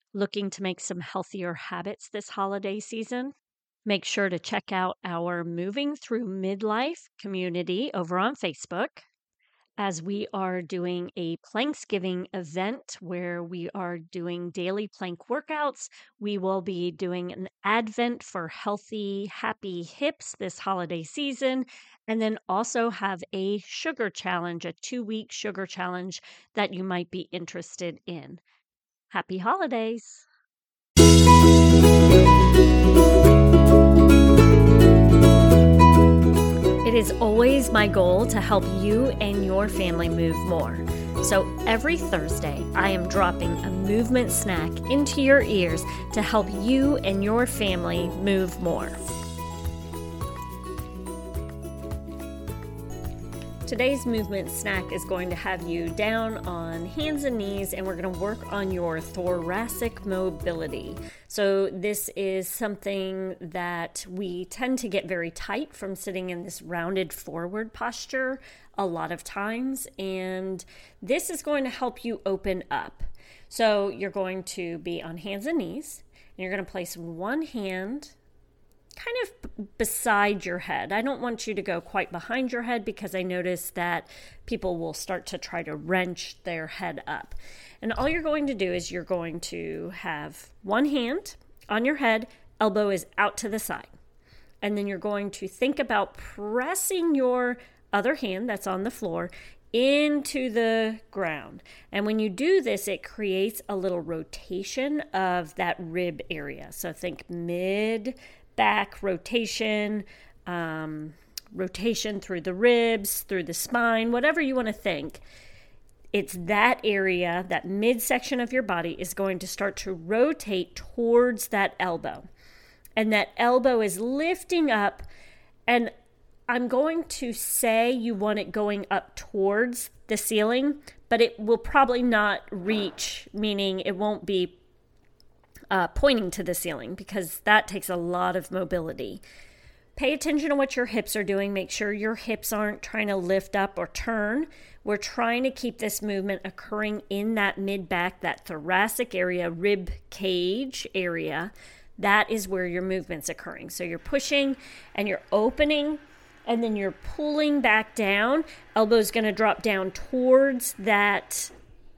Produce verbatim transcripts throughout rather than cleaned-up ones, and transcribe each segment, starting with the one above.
Looking to make some healthier habits this holiday season? Make sure to check out our Moving Through Midlife community over on Facebook, as we are doing a Planksgiving event where we are doing daily plank workouts. We will be doing an Advent for healthy, happy hips this holiday season, and then also have a sugar challenge, a two-week sugar challenge that you might be interested in. Happy holidays! It is always my goal to help you and your family move more. So every Thursday, I am dropping a movement snack into your ears to help you and your family move more. Today's movement snack is going to have you down on hands and knees, and we're going to work on your thoracic mobility. So this is something that we tend to get very tight from sitting in this rounded forward posture a lot of times, and this is going to help you open up. So you're going to be on hands and knees, and you're going to place one hand kind of beside your head. I don't want you to go quite behind your head because I notice that people will start to try to wrench their head up. And all you're going to do is you're going to have one hand on your head, elbow is out to the side. And then you're going to think about pressing your other hand that's on the floor into the ground. And when you do this, it creates a little rotation of that rib area. So think mid back rotation, um, rotation through the ribs, through the spine, whatever you want to think. It's that area, that midsection of your body is going to start to rotate towards that elbow. And that elbow is lifting up, and I'm going to say you want it going up towards the ceiling, but it will probably not reach, meaning it won't be Uh, pointing to the ceiling, because that takes a lot of mobility. Pay attention to what your hips are doing. Make sure your hips aren't trying to lift up or turn. We're trying to keep this movement occurring in that mid-back, that thoracic area, rib cage area. That is where your movement's occurring. So you're pushing and you're opening, and then you're pulling back down. Elbow's going to drop down towards that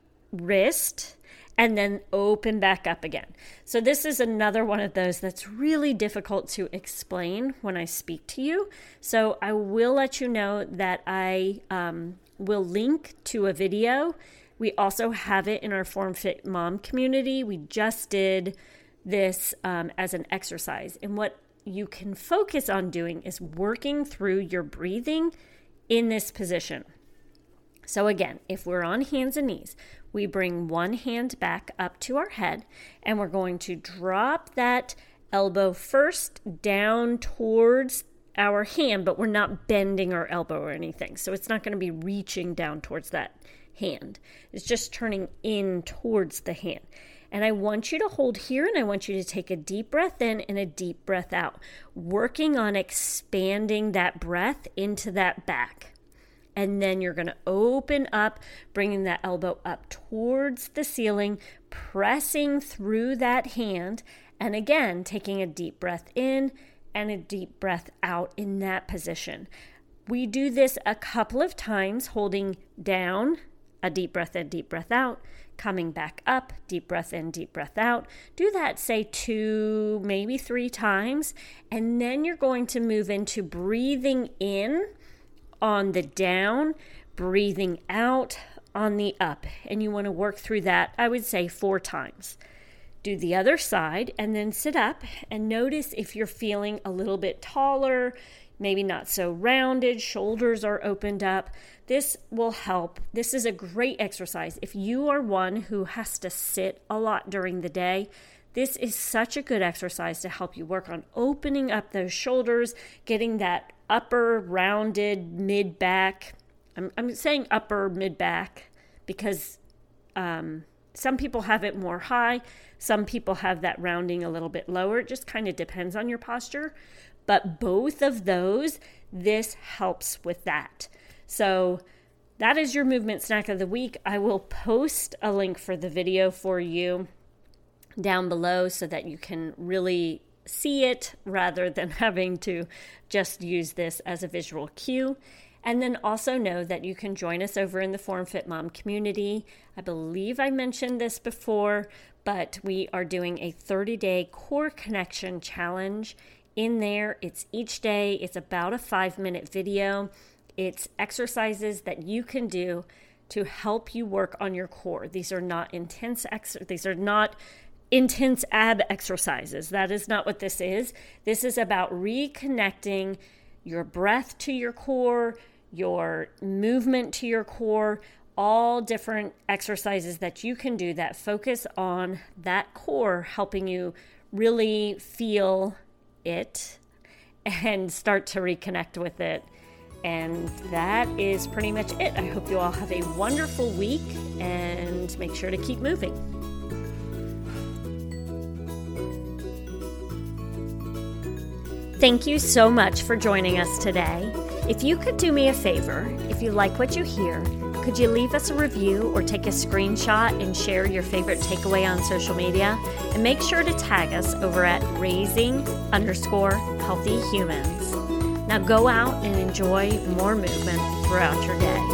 wrist, and then open back up again. So this is another one of those that's really difficult to explain when I speak to you. So I will let you know that I um, will link to a video. We also have it in our Form Fit Mom community. We just did this um, as an exercise. And what you can focus on doing is working through your breathing in this position. So again, if we're on hands and knees, we bring one hand back up to our head, and we're going to drop that elbow first down towards our hand, but we're not bending our elbow or anything. So it's not going to be reaching down towards that hand. It's just turning in towards the hand. And I want you to hold here, and I want you to take a deep breath in and a deep breath out, working on expanding that breath into that back. And then you're going to open up, bringing that elbow up towards the ceiling, pressing through that hand. And again, taking a deep breath in and a deep breath out in that position. We do this a couple of times, holding down, a deep breath in, deep breath out, coming back up, deep breath in, deep breath out. Do that, say, two, maybe three times. And then you're going to move into breathing in on the down, breathing out on the up. And you want to work through that, I would say, four times. Do the other side and then sit up and notice if you're feeling a little bit taller, maybe not so rounded, shoulders are opened up. This will help. This is a great exercise. If you are one who has to sit a lot during the day, this is such a good exercise to help you work on opening up those shoulders, getting that upper rounded mid-back. I'm, I'm saying upper mid-back because um, some people have it more high. Some people have that rounding a little bit lower. It just kind of depends on your posture. But both of those, this helps with that. So that is your movement snack of the week. I will post a link for the video for you down below so that you can really see it rather than having to just use this as a visual cue. And then also know that you can join us over in the Form Fit Mom community. I believe I mentioned this before, but we are doing a thirty-day core connection challenge. In there, it's each day, it's about a five-minute video. It's exercises that you can do to help you work on your core. These are not intense ex- these are not intense ab exercises. That is not what this is. This is about reconnecting your breath to your core, your movement to your core, all different exercises that you can do that focus on that core, helping you really feel it and start to reconnect with it. And that is pretty much it. I hope you all have a wonderful week and make sure to keep moving. Thank you so much for joining us today. If you could do me a favor, if you like what you hear, could you leave us a review or take a screenshot and share your favorite takeaway on social media? And make sure to tag us over at raising underscore healthy humans. Now go out and enjoy more movement throughout your day.